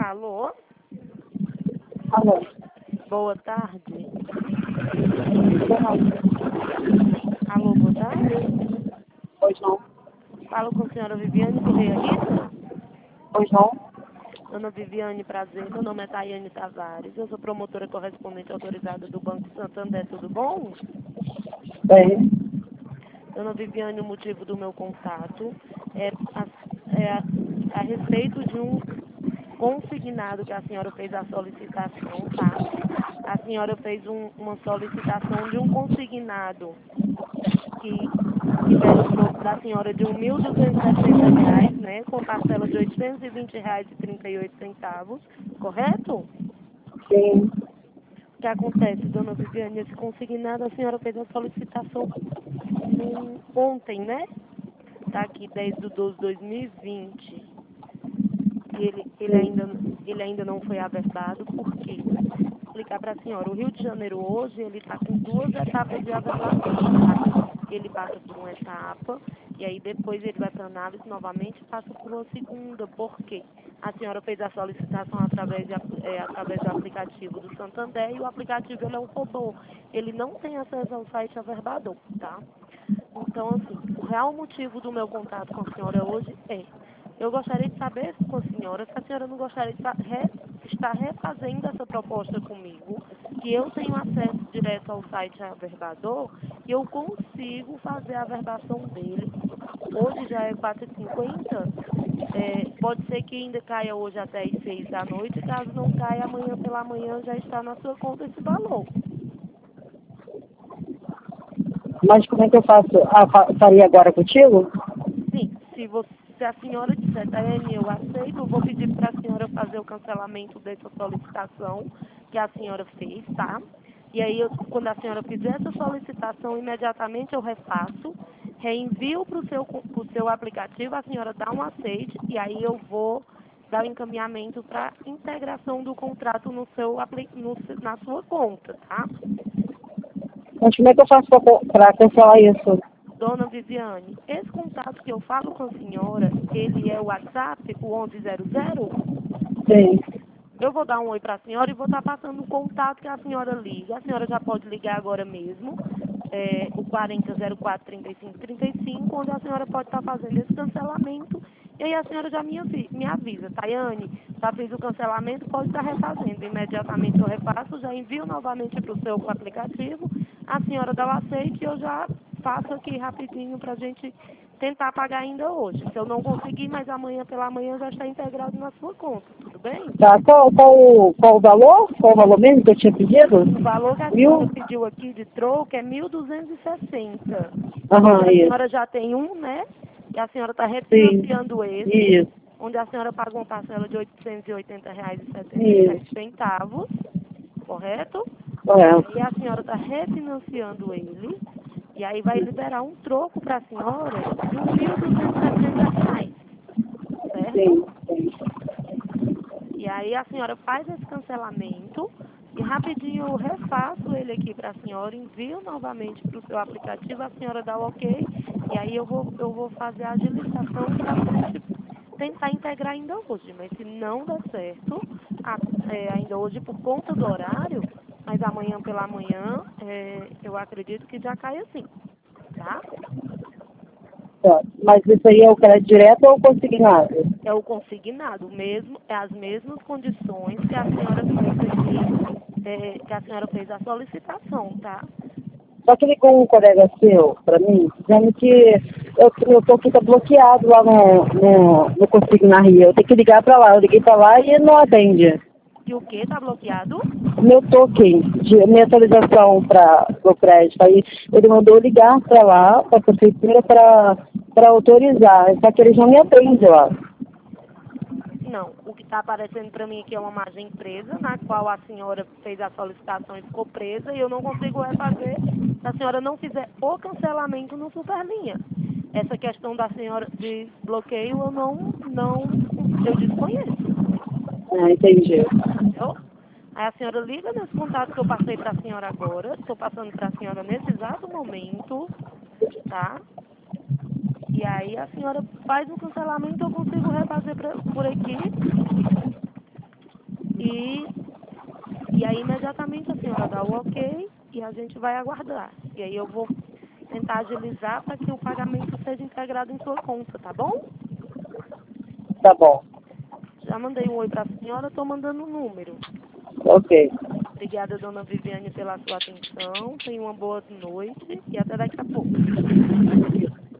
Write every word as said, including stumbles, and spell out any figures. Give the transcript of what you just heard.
Alô? Alô. Boa tarde. Não. Alô, boa tarde. Pois não. Falo com a senhora Viviane Correia Rita. Pois não. Dona Viviane, prazer. Meu nome é Tayane Tavares. Eu sou promotora correspondente autorizada do Banco Santander. Tudo bom? Bem. Dona Viviane, o motivo do meu contato é a, é a, a respeito de um consignado que a senhora fez a solicitação, tá? A senhora fez um, uma solicitação de um consignado que libera o troco da senhora de mil duzentos e sessenta reais, né? Com parcela de oitocentos e vinte reais e trinta e oito centavos, correto? Sim. O que acontece, dona Viviane, esse consignado, a senhora fez a solicitação no, ontem, né? Tá aqui, dez de doze de dois mil e vinte. E ele, ele, Sim. ainda, ele ainda não foi averbado, por quê? Vou explicar para a senhora. O Rio de Janeiro hoje, ele está com duas etapas de averbação, tá? Ele passa por uma etapa, e aí depois ele vai para análise novamente e passa por uma segunda. Por quê? A senhora fez a solicitação através, de, é, através do aplicativo do Santander, e o aplicativo ele é um robô. Ele não tem acesso ao site averbador, tá? Então, assim, o real motivo do meu contato com a senhora hoje é: eu gostaria de saber com a senhora se a senhora não gostaria de fa- re- estar refazendo essa proposta comigo, que eu tenho acesso direto ao site Averbador e eu consigo fazer a averbação dele. Hoje já é quatro e cinquenta, é, pode ser que ainda caia hoje até às seis da noite, caso não caia amanhã pela manhã já está na sua conta esse valor. Mas como é que eu faço? Ah, fa- faria agora contigo? Sim, se, você, se a senhora disser, Tayane, eu aceito, eu vou pedir para a senhora fazer o cancelamento dessa solicitação que a senhora fez, tá? E aí, eu, quando a senhora fizer essa solicitação, imediatamente eu refaço, reenvio para o seu, pro seu aplicativo, a senhora dá um aceite e aí eu vou dar o encaminhamento para integração do contrato no seu, apli- no, na sua conta, tá? Mas como é que eu faço para cancelar isso? Dona Viviane, esse contato que eu falo com a senhora, ele é o WhatsApp, o onze zero zero? Sim. Eu vou dar um oi para a senhora e vou estar passando o contato que a senhora liga. A senhora já pode ligar agora mesmo, é, o quarenta zero quatro trinta e cinco trinta e cinco, onde a senhora pode estar fazendo esse cancelamento. E aí a senhora já me, avi- me avisa: Tayane, já fiz o cancelamento, pode estar refazendo. Imediatamente eu refaço, já envio novamente para o seu aplicativo, a senhora dá o aceite e eu já faço aqui rapidinho para a gente tentar pagar ainda hoje. Se eu não conseguir, mas amanhã pela manhã já está integrado na sua conta, tudo bem? Tá. Qual, qual, o- qual o valor? Qual o valor mesmo que eu tinha pedido? O valor que a senhora Mil? pediu aqui de troco é mil duzentos e sessenta. Onde Aham, a isso. senhora já tem um, né? E a senhora está Sim. refinanciando esse, Isso. onde a senhora paga uma parcela de oitocentos e oitenta reais e setenta e sete Isso. centavos, correto? E Correto. aí a senhora está refinanciando ele, e aí vai liberar um troco para a senhora de um mil duzentos e sessenta reais, certo? Sim. Sim. E aí a senhora faz esse cancelamento e rapidinho eu refaço ele aqui para a senhora, envio novamente para o seu aplicativo, a senhora dá o ok, e aí eu vou, eu vou fazer a agilização para a gente tentar integrar ainda hoje. Mas se não der certo, a- é, ainda hoje por conta do horário, mas amanhã pela manhã, é, eu acredito que já cai assim, tá? Tá. Mas isso aí é o crédito direto ou consignado? É o consignado, o mesmo, é as mesmas condições que a senhora fez aqui, é, que a senhora fez a solicitação, tá? Só que ligou um colega seu para mim, dizendo que eu, eu tô fica bloqueado lá no, no, no Consigna Rio. Eu tenho que ligar para lá. Eu liguei para lá e ele não atende. E o que? Tá bloqueado? Meu token, de minha atualização para o crédito. Aí ele mandou eu ligar para lá, para a prefeitura, para autorizar. Só que eles não me atendem lá. Não. O que está aparecendo para mim aqui é uma margem presa, na qual a senhora fez a solicitação e ficou presa, e eu não consigo refazer se a senhora não fizer o cancelamento no Superlinha. Essa questão da senhora de bloqueio eu não, não, eu desconheço. Ah, entendi. Entendeu? Aí a senhora liga nesse contato que eu passei para a senhora agora, estou passando para a senhora nesse exato momento, tá? E aí a senhora faz o cancelamento, eu consigo refazer pra, por aqui. E, e aí imediatamente a senhora dá o ok e a gente vai aguardar. E aí eu vou tentar agilizar para que o pagamento seja integrado em sua conta, tá bom? Tá bom. Já mandei um oi para a senhora, estou mandando um número. Ok. Obrigada, dona Viviane, pela sua atenção. Tenha uma boa noite e até daqui a pouco.